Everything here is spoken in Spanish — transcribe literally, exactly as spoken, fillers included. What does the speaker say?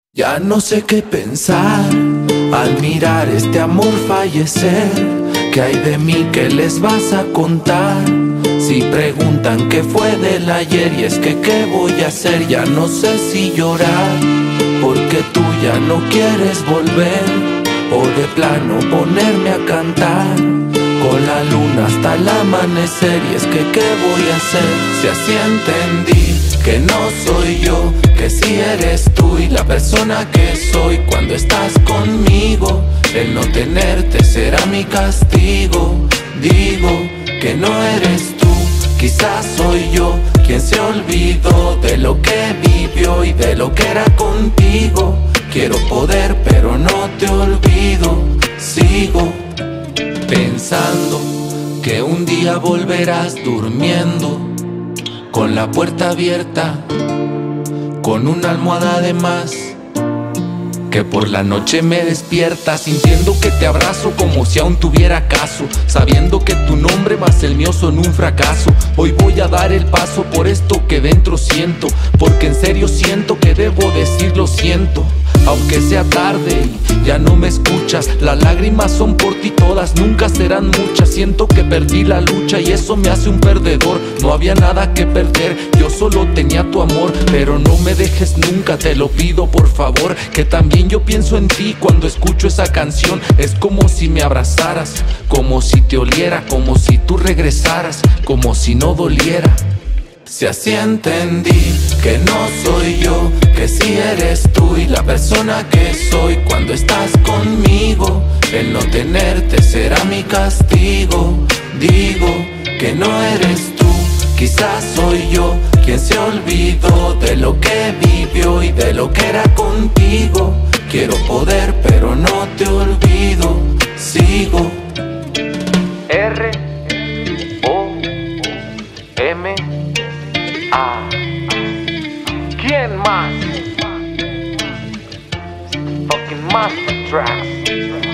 Ya no sé qué pensar al mirar este amor fallecer. ¿Qué hay de mí? ¿Qué les vas a contar? Si preguntan qué fue del ayer, y es que qué voy a hacer. Ya no sé si llorar porque tú ya no quieres volver, o de plano ponerme a cantar con la luna hasta el amanecer. Y es que qué voy a hacer si así entendí que no soy yo, que si eres tú y la persona que soy cuando estás conmigo. El no tenerte será mi castigo. Digo que no eres tú, quizás soy yo quien se olvidó de lo que vivió y de lo que era contigo. Quiero poder pero no te olvido. Sigo pensando que un día volverás durmiendo con la puerta abierta, con una almohada de más, que por la noche me despierta sintiendo que te abrazo como si aún tuviera caso, sabiendo que tu nombre más el mío son un fracaso. Hoy voy a dar el paso por esto que dentro siento, porque en serio siento que debo decir lo siento. Aunque sea tarde y ya no me escuchas, las lágrimas son por ti todas, nunca serán muchas. Siento que perdí la lucha y eso me hace un perdedor. No había nada que perder, yo solo tenía tu amor. Pero no me dejes nunca, te lo pido por favor, que también yo pienso en ti cuando escucho esa canción. Es como si me abrazaras, como si te oliera, como si tú regresaras, como si no doliera. Si así entendí que no soy yo, que si eres tú y la persona que soy cuando estás conmigo. El no tenerte será mi castigo. Digo que no eres tú, quizás soy yo quien se olvidó de lo que vivió y de lo que era contigo. Quiero poder pero no te olvido. Sigo. R O M A. ¿Quién más? Fucking Master Tracks.